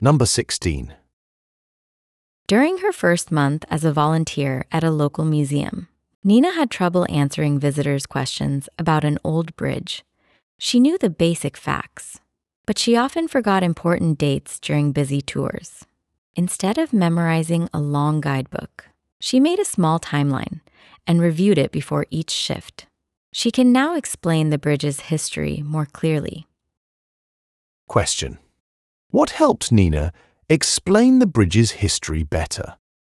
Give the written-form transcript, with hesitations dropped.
Number 16. During her first month as a volunteer at a local museum, Nina had trouble answering visitors' questions about an old bridge. She knew the basic facts, but she often forgot important dates during busy tours. Instead of memorizing a long guidebook, she made a small timeline and reviewed it before each shift. She can now explain the bridge's history more clearly. Question. What helped Nina explain the bridge's history better?